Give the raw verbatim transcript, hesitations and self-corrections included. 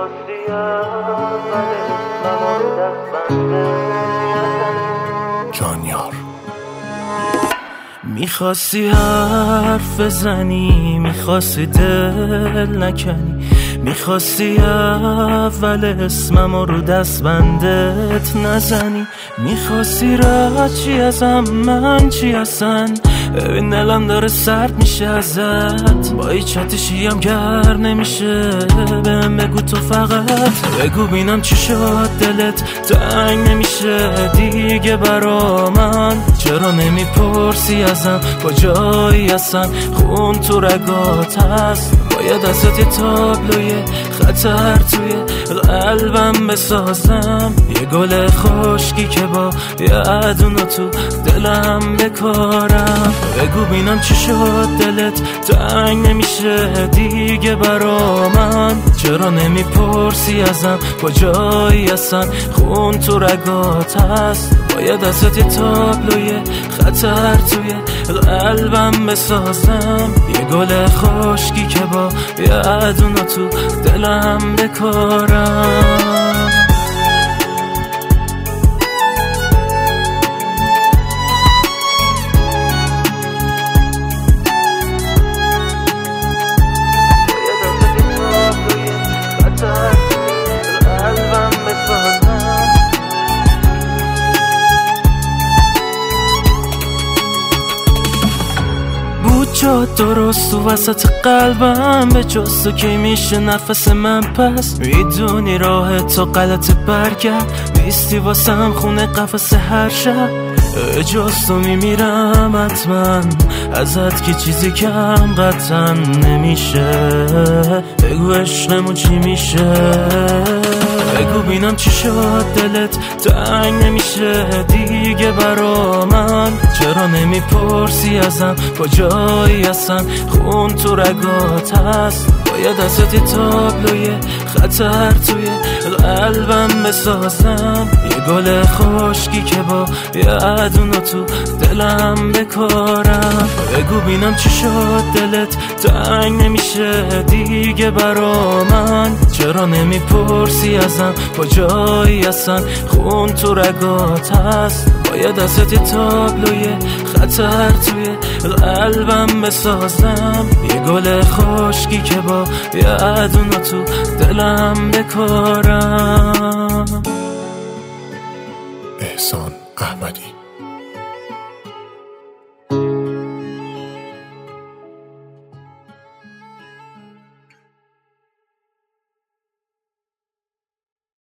میخواستی اول اسمم رو دست بنده جانیار. میخواستی حرف بزنی، میخواستی دل نکنی، میخواستی اول اسمم رو دست بندت نزنی، میخواستی رد چی ازم من چی هستن. ببین دلم داره سرد میشه ازت، با هیچ آتیشی هم گر نمیشه. بهم بگو تو فقط بگو بینم چی شد دلت تنگ نمیشه دیگه برا من. چرا نمیپرسی ازم کجایی هستن، خون تو رگات هست. باید ازت یه تابلوی خطر توی قلبم بسازم، یه گل خشکی که با یه دونو تو دلم بکارم. بگو بینم چی شد دلت تنگ نمیشه دیگه برا من. چرا نمیپرسی ازم کجایی هستن، خون تو رگات هست. باید ازت یه تابلوی خطر توی قلبم بسازم، یه گل خشکی که با یه دونو تو دلم بکارم. جاد درست تو وسط قلبم، به جز تو کی میشه نفس من پس. میدونی راه تو غلط برگرد نیستی واسم خونه قفس هر شب. جز تو میمیرم حتما، ازت که چیزی کم قطعا نمیشه. بگو عشقمون چی میشه، بگو بینم چی شد دلت تنگ نمیشه دیگه برا من. چرا نمیپرسی ازم کجایی هستن، خون تو رگات هست. باید ازت یه تابلوی خطر توی قلبم بسازم، یه گل خشکی که با یه دونو تو دلم بکارم. بگو بینم چی شد دلت تنگ نمیشه دیگه برا من. چرا نمیپرسی ازم کجایی هستن، خون تو رگات هست. باید ازت یه تابلوی خطر توی قلبم بسازم، یه گل خشکی که با یه دونو تو دلم بکارم. احسان احمدی.